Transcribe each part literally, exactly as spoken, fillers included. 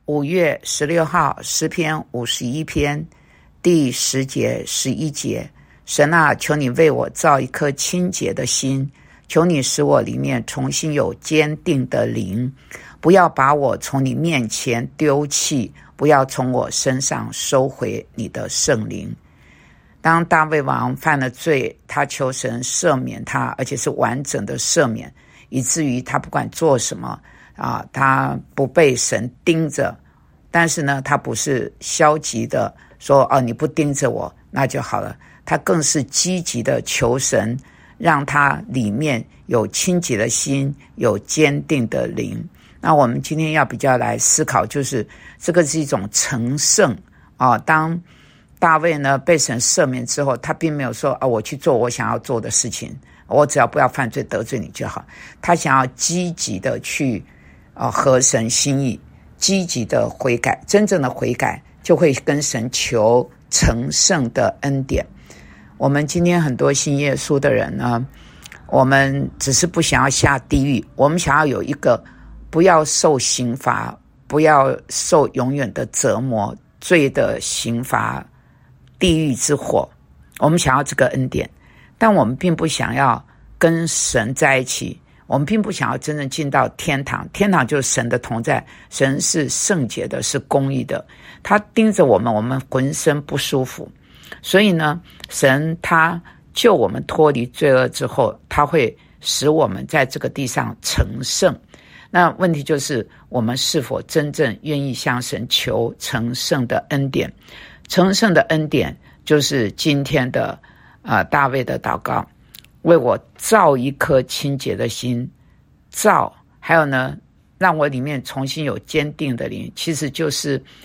五月十六号诗篇五十一篇第十节十一节，神啊，求你为我造一颗清洁的心，求你使我里面重新有坚定的灵，不要把我从你面前丢弃，不要从我身上收回你的圣灵。当大卫王犯了罪，他求神赦免他，而且是完整的赦免，以至于他不管做什么啊，他不被神盯着。但是呢，他不是消极的说哦，你不盯着我那就好了，他更是积极的求神让他里面有清洁的心，有坚定的灵。那我们今天要比较来思考，就是这个是一种成圣啊。当大卫呢被神赦免之后，他并没有说啊，我去做我想要做的事情，我只要不要犯罪得罪你就好。他想要积极的去啊合神心意，积极的悔改，真正的悔改就会跟神求成圣的恩典。我们今天很多信耶稣的人呢，我们只是不想要下地狱，我们想要有一个不要受刑罚，不要受永远的折磨，罪的刑罚，地狱之火，我们想要这个恩典，但我们并不想要跟神在一起，我们并不想要真正进到天堂。天堂就是神的同在，神是圣洁的，是公义的，他盯着我们，我们浑身不舒服。所以呢，神他救我们脱离罪恶之后，他会使我们在这个地上成圣。那问题就是我们是否真正愿意向神求成圣的恩典。成圣的恩典就是今天的呃大卫的祷告，为我造一颗清洁的心，造还有呢让我里面重新有坚定的灵，其实就是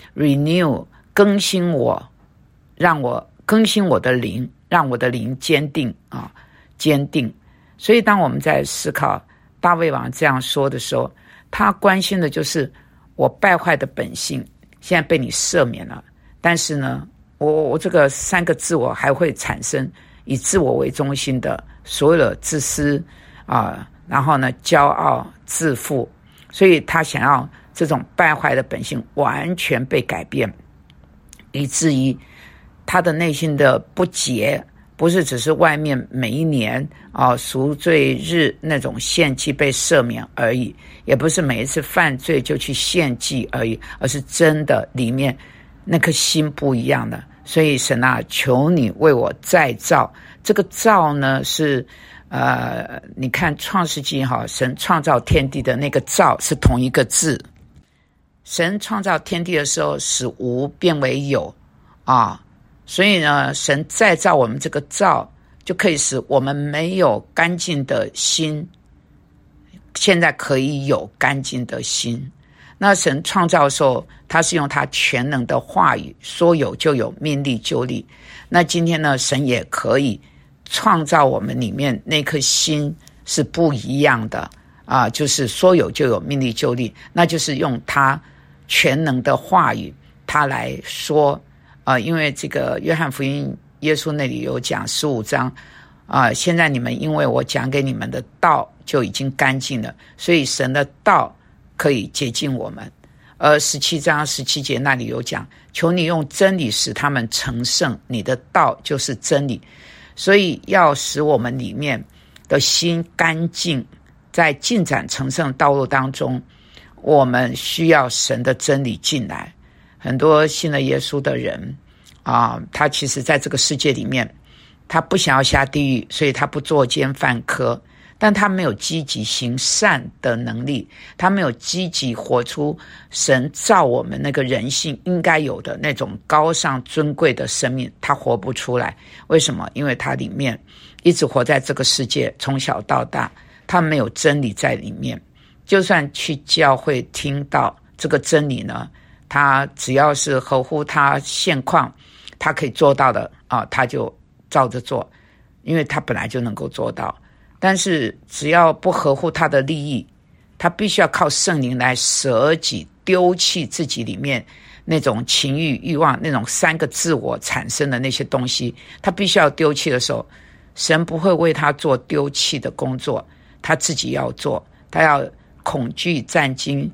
renew 更新我，让我更新我的灵，让我的灵坚定啊坚定。所以当我们在思考大卫王这样说的时候，他关心的就是我败坏的本性现在被你赦免了，但是呢我我这个三个自我还会产生以自我为中心的所有的自私啊，然后呢骄傲自负，所以他想要这种败坏的本性完全被改变，以至于他的内心的不洁不是只是外面每一年啊赎罪日那种献祭被赦免而已，也不是每一次犯罪就去献祭而已，而是真的里面那颗心不一样的。所以神啊，求你为我再造。这个造呢是呃，你看创世纪哈，神创造天地的那个造是同一个字。神创造天地的时候使无变为有啊，所以呢神再造我们这个造，就可以使我们没有干净的心现在可以有干净的心。那神创造的时候，他是用他全能的话语，说有就有，命立就立。那今天呢，神也可以创造我们里面那颗心是不一样的啊，就是说有就有，命立就立，那就是用他全能的话语，他来说啊。因为这个约翰福音耶稣那里有讲十五章啊，现在你们因为我讲给你们的道就已经干净了，所以神的道可以洁净我们。而十七章十七节那里有讲，求你用真理使他们成圣，你的道就是真理。所以要使我们里面的心干净，在进展成圣道路当中，我们需要神的真理进来。很多信了耶稣的人啊，他其实在这个世界里面，他不想要下地狱，所以他不作奸犯科，但他没有积极行善的能力，他没有积极活出神造我们那个人性应该有的那种高尚尊贵的生命，他活不出来。为什么？因为他里面一直活在这个世界，从小到大他没有真理在里面。就算去教会听到这个真理呢，他只要是合乎他现况他可以做到的啊，他就照着做，因为他本来就能够做到。但是只要不合乎他的利益，他必须要靠圣灵来舍己，丢弃自己里面那种情欲欲望，那种三个自我产生的那些东西，他必须要丢弃的时候，神不会为他做丢弃的工作，他自己要做，他要恐惧战惊，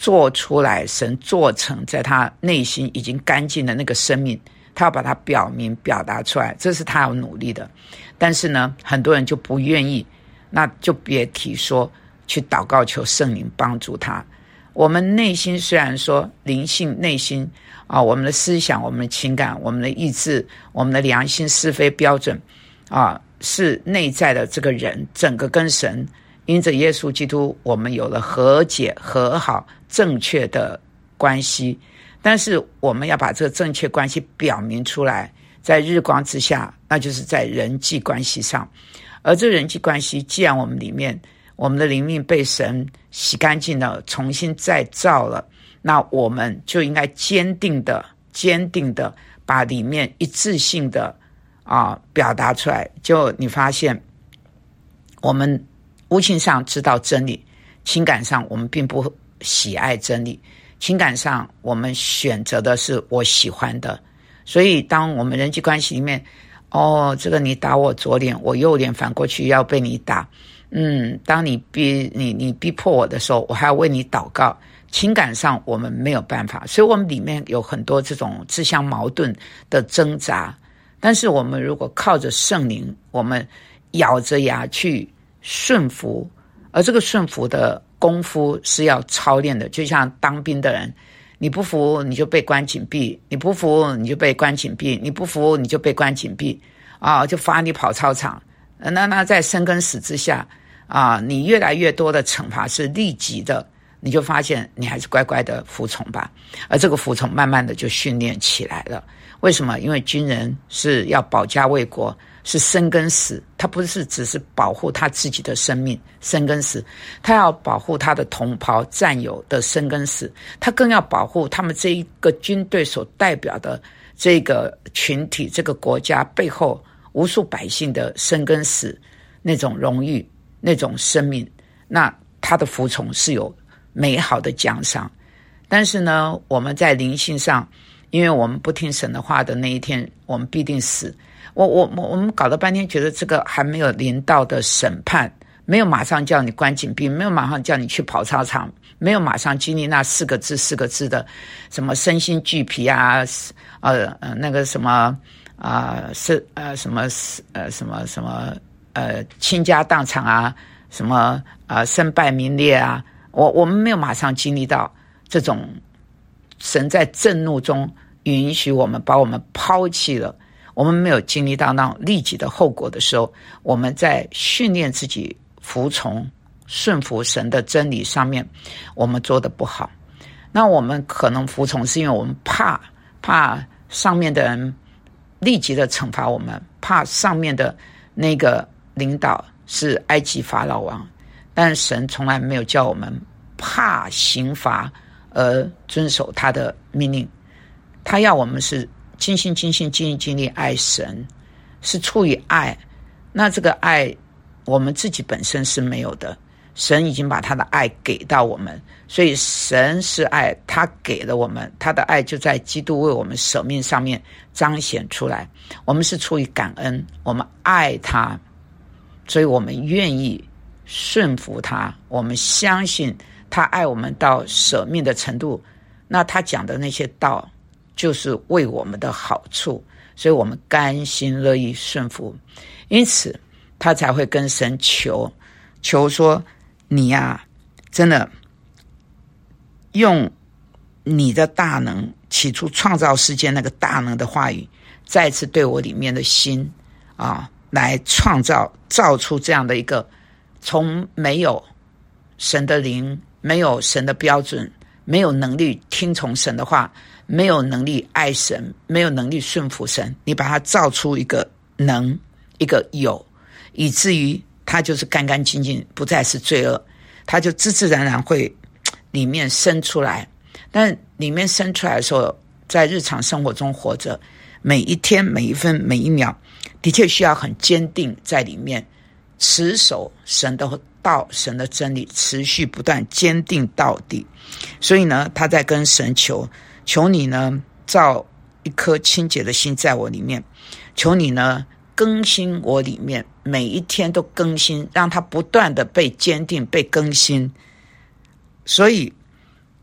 做出来，神做成在他内心已经干净的那个生命，他要把它表明表达出来，这是他要努力的。但是呢，很多人就不愿意，那就别提说去祷告求圣灵帮助他。我们内心虽然说灵性内心啊，我们的思想、我们的情感、我们的意志、我们的良心是非标准啊，是内在的这个人整个跟神因着耶稣基督我们有了和解和好正确的关系，但是我们要把这个正确关系表明出来，在日光之下，那就是在人际关系上。而这人际关系既然我们里面我们的灵命被神洗干净了，重新再造了，那我们就应该坚定的坚定的把里面一致性的啊表达出来。就你发现我们悟性上知道真理，情感上我们并不喜爱真理，情感上我们选择的是我喜欢的。所以当我们人际关系里面，哦，这个你打我左脸，我右脸反过去要被你打，嗯，当你逼你你逼迫我的时候，我还要为你祷告。情感上我们没有办法，所以我们里面有很多这种自相矛盾的挣扎。但是我们如果靠着圣灵，我们咬着牙去顺服，而这个顺服的功夫是要操练的。就像当兵的人，你不服你就被关紧闭，你不服你就被关紧闭，你不服你就被关紧闭啊，就罚你跑操场。那那在生跟死之下啊，你越来越多的惩罚是立即的，你就发现你还是乖乖的服从吧。而这个服从慢慢的就训练起来了。为什么？因为军人是要保家卫国，是生跟死，他不是只是保护他自己的生命生跟死，他要保护他的同袍战友的生跟死，他更要保护他们这一个军队所代表的这个群体这个国家背后无数百姓的生跟死，那种荣誉那种生命，那他的服从是有美好的奖赏。但是呢，我们在灵性上，因为我们不听神的话的那一天，我们必定死。我我我们搞了半天，觉得这个还没有临到的审判，没有马上叫你关紧闭，没有马上叫你去跑操场，没有马上经历那四个字四个字的什么身心俱疲啊，呃呃那个什么啊是呃什么呃什么什么呃倾家荡产啊，什么啊身败名裂啊，我我们没有马上经历到这种神在震怒中允许我们把我们抛弃了，我们没有经历到那种立即的后果的时候，我们在训练自己服从顺服神的真理上面我们做得不好。那我们可能服从是因为我们怕怕上面的人立即的惩罚我们，怕上面的那个领导是埃及法老王，但神从来没有叫我们怕刑罚而遵守他的命令。他要我们是尽心尽心尽力尽力爱神，是出于爱。那这个爱我们自己本身是没有的，神已经把他的爱给到我们，所以神是爱，他给了我们，他的爱就在基督为我们舍命上面彰显出来。我们是出于感恩，我们爱他，所以我们愿意顺服他，我们相信他爱我们到舍命的程度，那他讲的那些道就是为我们的好处，所以我们甘心乐意顺服。因此他才会跟神求求说，你呀、啊、真的用你的大能，起初创造世界那个大能的话语，再次对我里面的心啊，来创造造出这样的一个从没有神的灵，没有神的标准，没有能力听从神的话，没有能力爱神，没有能力顺服神，你把它造出一个能，一个有，以至于它就是干干净净，不再是罪恶，它就自自然然会里面生出来。但里面生出来的时候，在日常生活中活着，每一天每一分每一秒的确需要很坚定在里面持守神的道，神的真理，持续不断坚定到底。所以呢，他在跟神求，求你呢造一颗清洁的心在我里面，求你呢更新我里面，每一天都更新，让它不断的被坚定被更新。所以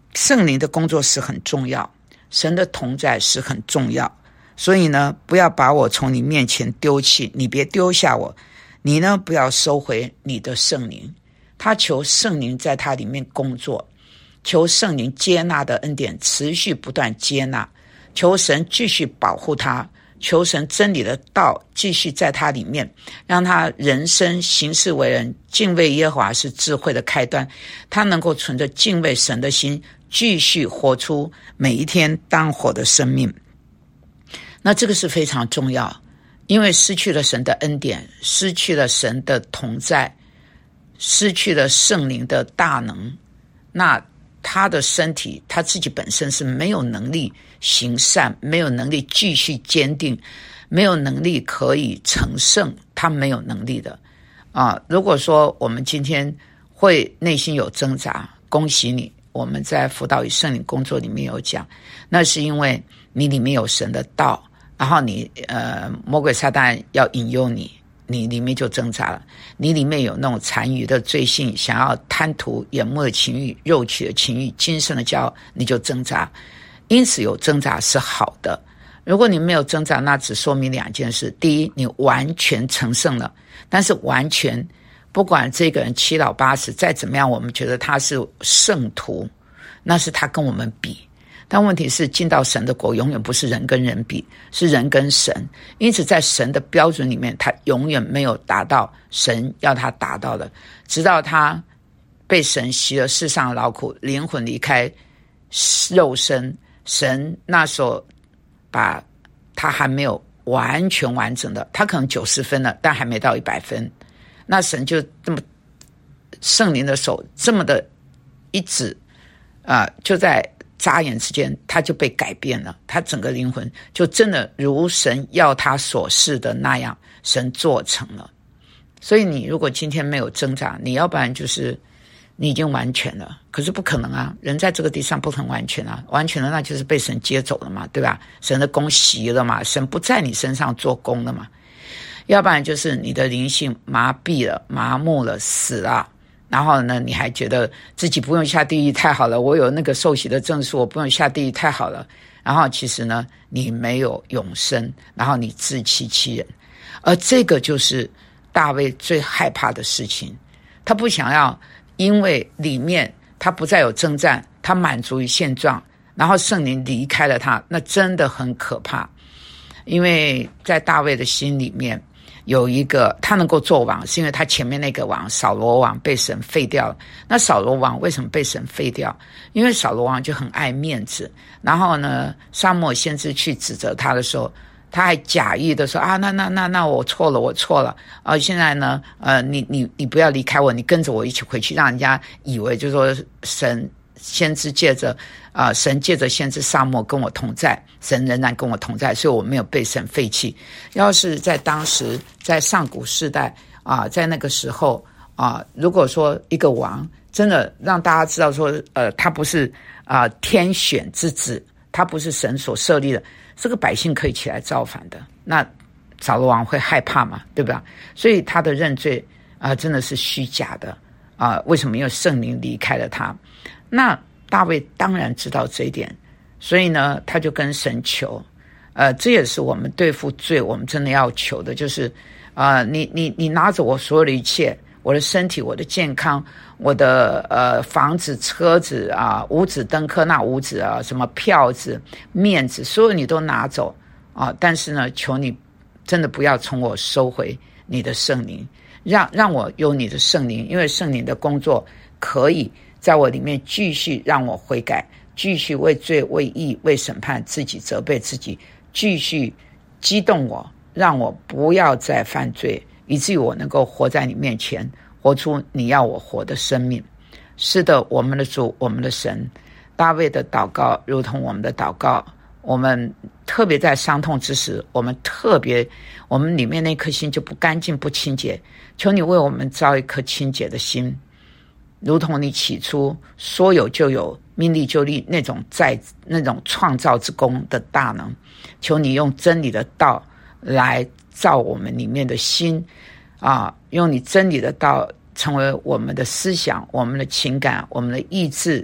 圣灵的工作是很重要，神的同在是很重要，所以呢，不要把我从你面前丢弃，你别丢下我，你呢不要收回你的圣灵。他求圣灵在他里面工作，求圣灵接纳的恩典持续不断接纳，求神继续保护他，求神真理的道继续在他里面，让他人生行事为人敬畏耶和华是智慧的开端，他能够存着敬畏神的心继续活出每一天当活的生命。那这个是非常重要，因为失去了神的恩典，失去了神的同在，失去了圣灵的大能，那他的身体他自己本身是没有能力行善，没有能力继续坚定，没有能力可以成圣，他没有能力的啊。如果说我们今天会内心有挣扎，恭喜你，我们在辅导与圣灵工作里面有讲，那是因为你里面有神的道，然后你呃魔鬼撒旦要引诱你，你里面就挣扎了，你里面有那种残余的罪性，想要贪图眼目的情欲、肉体的情欲、今生的骄傲，你就挣扎。因此有挣扎是好的，如果你没有挣扎，那只说明两件事：第一，你完全成圣了，但是完全不管这个人七老八十再怎么样，我们觉得他是圣徒，那是他跟我们比，但问题是进到神的国永远不是人跟人比，是人跟神，因此在神的标准里面，他永远没有达到神要他达到的，直到他被神洗了世上的劳苦，灵魂离开肉身，神那时候把他还没有完全完整的，他可能九十分了，但还没到一百分，那神就这么圣灵的手这么的一指啊、呃，就在眨眼之间他就被改变了，他整个灵魂就真的如神要他所示的那样，神做成了。所以你如果今天没有挣扎，你要不然就是你已经完全了，可是不可能啊，人在这个地上不可能完全啊，完全了那就是被神接走了嘛，对吧？神的工习了嘛，神不在你身上做工了嘛。要不然就是你的灵性麻痹了、麻木了、死了，然后呢你还觉得自己不用下地狱，太好了，我有那个受洗的证书，我不用下地狱，太好了。然后其实呢你没有永生，然后你自欺欺人。而这个就是大卫最害怕的事情，他不想要因为里面他不再有征战，他满足于现状，然后圣灵离开了他，那真的很可怕。因为在大卫的心里面有一个，他能够做王是因为他前面那个王扫罗王被神废掉了。那扫罗王为什么被神废掉？因为扫罗王就很爱面子，然后呢撒母耳先知去指责他的时候，他还假意的说啊，那那那那我错了，我错了啊！现在呢，呃，你你你不要离开我，你跟着我一起回去，让人家以为就是说神先知借着啊、呃，神借着先知撒母耳跟我同在，神仍然跟我同在，所以我没有被神废弃。要是在当时，在上古世代啊、呃，在那个时候啊、呃，如果说一个王真的让大家知道说，呃，他不是啊、呃、天选之子，他不是神所设立的。这个百姓可以起来造反的，那扫罗王会害怕嘛，对吧？所以他的认罪啊、呃，真的是虚假的啊、呃。为什么？因为圣灵离开了他。那大卫当然知道这一点，所以呢，他就跟神求。呃，这也是我们对付罪，我们真的要求的，就是啊、呃，你你你拿走我所有的一切，我的身体，我的健康。我的呃房子、车子啊，五子登科那五子啊，什么票子、面子，所有你都拿走啊！但是呢，求你真的不要从我收回你的圣灵，让让我有你的圣灵，因为圣灵的工作可以在我里面继续让我悔改，继续为罪、为义、为审判自己责备自己，继续激动我，让我不要再犯罪，以至于我能够活在你面前。活出你要我活的生命。是的，我们的主，我们的神，大卫的祷告如同我们的祷告。我们特别在伤痛之时，我们特别我们里面那颗心就不干净不清洁，求你为我们造一颗清洁的心，如同你起初说有就有，命立就立那种在那种创造之功的大能。求你用真理的道来造我们里面的心啊，用你真理的道成为我们的思想、我们的情感、我们的意志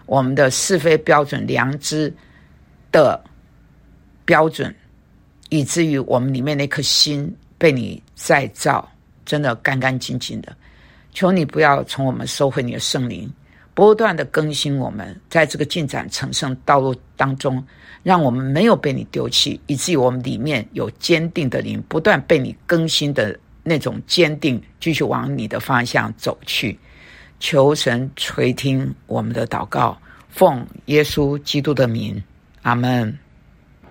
我们的是非标准、良知的标准，以至于我们里面那颗心被你再造，真的干干净净的。求你不要从我们收回你的圣灵，不断的更新我们，在这个进展成圣道路当中，让我们没有被你丢弃，以至于我们里面有坚定的灵，不断被你更新的那种坚定，继续往你的方向走去。求神垂听我们的祷告，奉耶稣基督的名，阿们。